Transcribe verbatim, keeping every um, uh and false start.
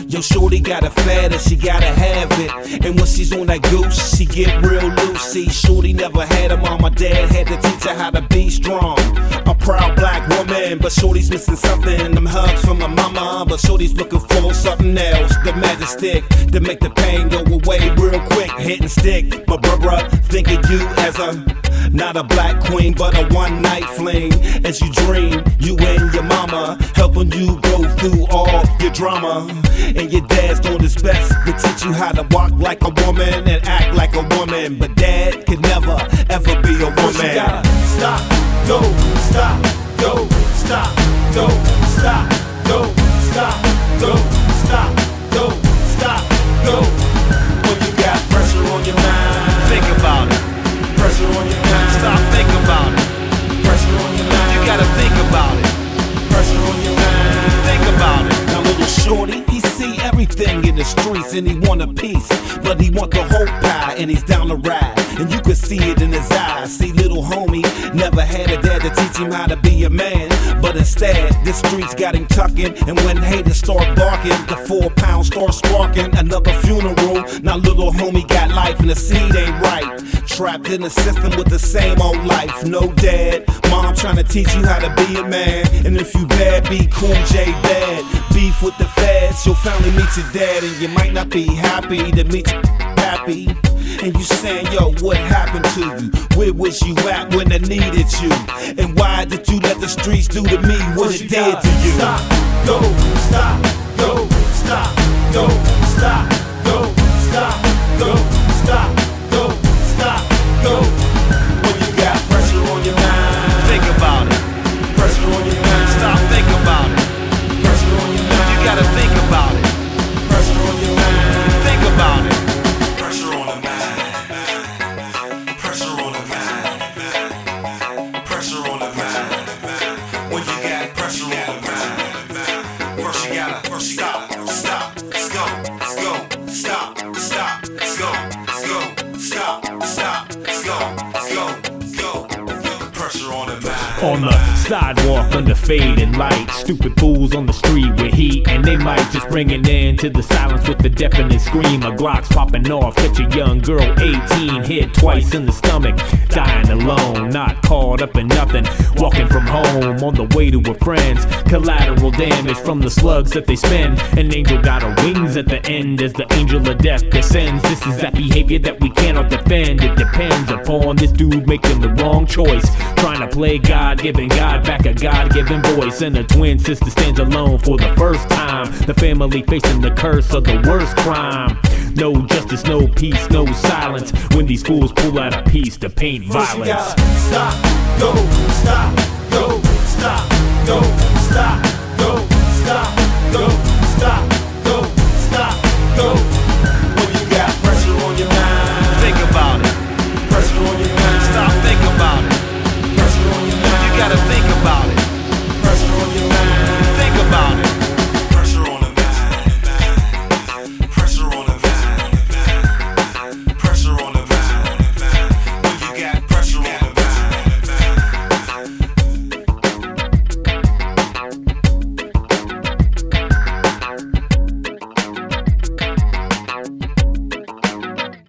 Yo, shorty got a fat and she gotta have it. And when she's on that goose, she get real loose. See, shorty never had a mama, dad had to teach her how to be strong. A proud black woman, but shorty's missing something. Them hugs from her mama, but shorty's looking for something else. The magic stick to make the pain go away real quick. Hit and stick, but bruh, thinking you as a not a black queen, but a one night fling. As you dream, you and your mama helping you go through all your drama. And your dad's doing his best to teach you how to walk like a woman and act like a woman. But dad can never, ever be a woman. You gotta stop, go, stop, go, stop, go, stop, go, stop, go, stop, go, stop, go. When you got pressure on your mind, think about it. Pressure on your mind, stop, think about it. Pressure on your mind, you gotta think about it. Pressure on your mind, think about it. Now little shorty, he see everything in the streets and he want a piece, but he want the whole pie and he's down to ride. And you can see it in his eyes. See, little homie never had a dad to teach him how to be a man, but instead the streets got him tucking. And when haters start barking, the four pounds start sparking. Another funeral. Now little homie got life and the seed ain't right. Trapped in the system with the same old life. No dad, mom trying to teach you how to be a man. And if you bad, be Cool J bad. Beef with the feds, your family meet your dad, and you might not be happy to meet you happy. And you saying, yo, what happened to you? Where was you at when I needed you? And why did you let the streets do to me what it did to you? Stop, go, stop, go, stop, go, stop, go, stop, go, stop, go, stop, go. When you got pressure on your mind, think about it. Pressure on your mind, stop, think about it. Pressure on your mind, you gotta think about it. Pressure on your mind, think about it. Pressure on the mind. Pressure on the mind. Pressure on the mind. When you got pressure on the mind, first you gotta first stop, stop, let's go, let's go, stop, stop, let's go, let's go, stop, stop, let's go, let's go, let's go. Pressure on the mind. On the sidewalk under fading light, stupid fools on the street with heat, and they might just bring an end to the silence with the deafening scream of Glocks popping off. Catch a young girl, eighteen, hit twice in the stomach, dying alone, not caught up in nothing, walking from home on the way to her friends. Collateral damage from the slugs that they spend. An angel got her wings at the end as the angel of death descends. This is that behavior that we cannot defend. It depends upon this dude making the wrong choice, trying to play God, giving God back a God-given voice. And a twin sister stands alone for the first time. The family facing the curse of the worst crime. No justice, no peace, no silence when these fools pull out a piece to paint violence. Stop, go, stop, go, stop, go, stop.